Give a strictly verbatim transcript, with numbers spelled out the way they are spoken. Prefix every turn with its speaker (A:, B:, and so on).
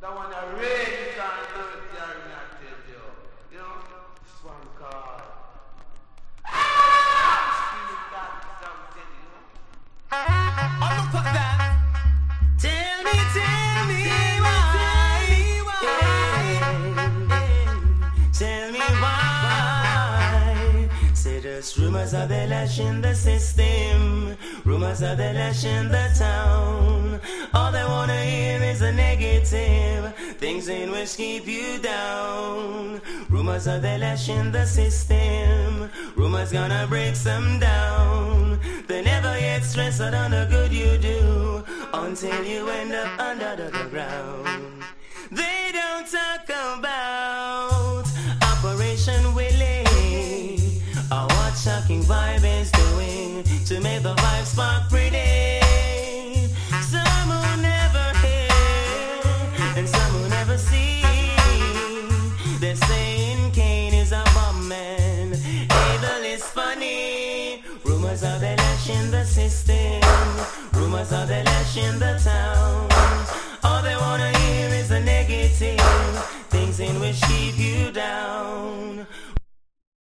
A: That one I really can't do it, Jerry, I tell you. You know, this one called. Ah! Screaming that something, you know.
B: Oh, look at that.
C: Tell me, tell me why. Tell me why. Say there's rumors of the lash in the system. Rumors of the lash in the town. All they wanna hear is a negative. Things in which keep you down. Rumors of the lash in the system. Rumors gonna break some down. They never get stressed out on the good you do until you end up under the ground. They don't talk about Operation Willie or what Shocking Vibe is doing to make the vibe spark pretty. Some will never hear and some will never see. They're saying Cain is a bomb man, evil is funny. Rumors of the lash in the system. Rumors of the lash in the town. All they wanna hear is the negative. Things in which keep you down.